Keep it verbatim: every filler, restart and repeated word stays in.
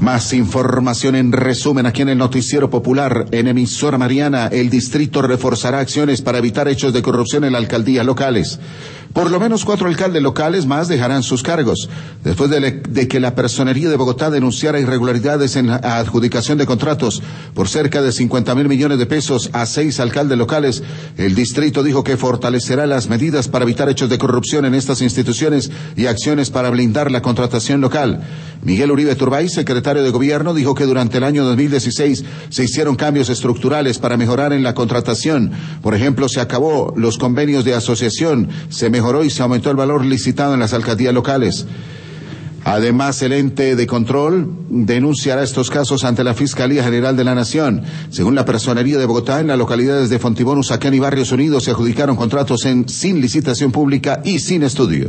Más información en resumen aquí en el Noticiero Popular. En emisora Mariana, el distrito reforzará acciones para evitar hechos de corrupción en las alcaldías locales. Por lo menos cuatro alcaldes locales más dejarán sus cargos, después de, le, de que la Personería de Bogotá denunciara irregularidades en la adjudicación de contratos por cerca de cincuenta mil millones de pesos a seis alcaldes locales. El distrito dijo que fortalecerá las medidas para evitar hechos de corrupción en estas instituciones y acciones para blindar la contratación local. Miguel Uribe Turbay, secretario de Gobierno, dijo que durante el año dos mil dieciséis se hicieron cambios estructurales para mejorar en la contratación. Por ejemplo, se acabó los convenios de asociación, se mejoró y se aumentó el valor licitado en las alcaldías locales. Además, el ente de control denunciará estos casos ante la Fiscalía General de la Nación. Según la Personería de Bogotá, en las localidades de Fontibón, Usaquén y Barrios Unidos se adjudicaron contratos en sin licitación pública y sin estudio.